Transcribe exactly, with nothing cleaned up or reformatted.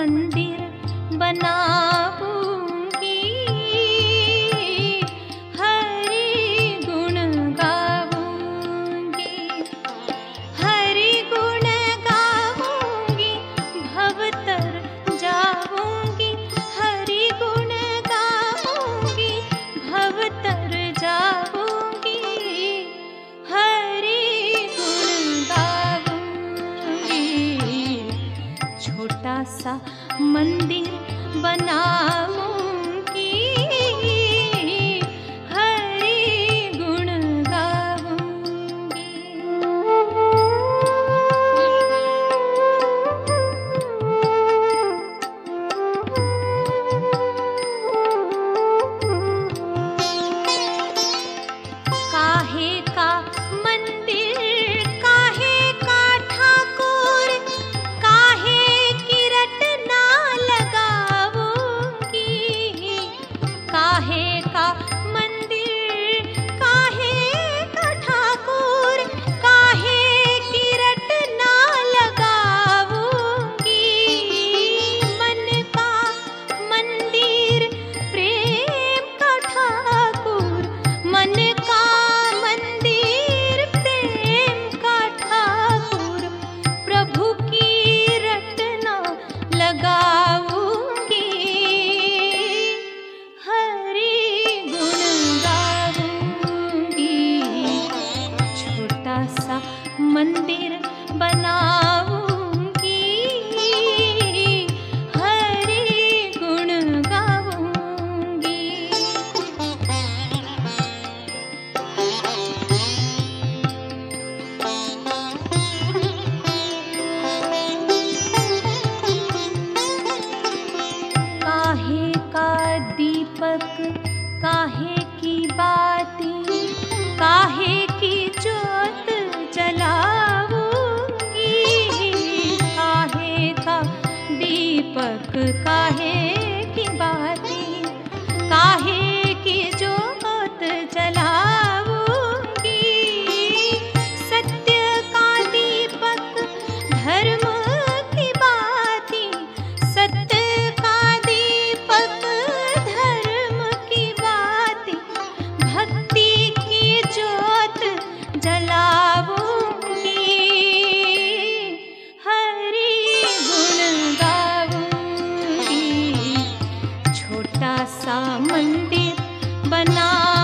मंदिर बनाऊंगी, हरि गुण गाऊंगी, हरि गुण गाऊंगी, भवतर जाऊंगी, हरि गुण गाऊंगी, भवतर जाऊंगी, हरि गुण गाऊंगी। छोटा सा मंदिर बनाऊंगी, हरि गुण गाऊंगी। काहे का मंदिर, काहे का ठाकुर, काहे की रटना लगाऊंगी, काहे का मंदिर, काहे का ठाकुर, काहे की रटना लगाऊंगी। मन का मंदिर प्रेम का ठाकुर, मन का मंदिर प्रेम का ठाकुर, प्रभु की रटना लगाऊंगी, हरि गुण गाऊंगी। छोटा सा मंदिर बनाऊंगी, हरि गुण गाऊंगी। काहे का दीपक, काहे की बाती, काहे की ज्योत जलाऊंगी, काहे का दीपक, काहे की बाती, काहे की ज्योत जलाऊंगी। सत्य का दीपक, धर्म की बाती, सत्य का दीपक, धर्म की बाती, भक्ति की ज्योत जलाऊंगी, हरि गुण गाऊंगी। छोटा सा मंदिर बना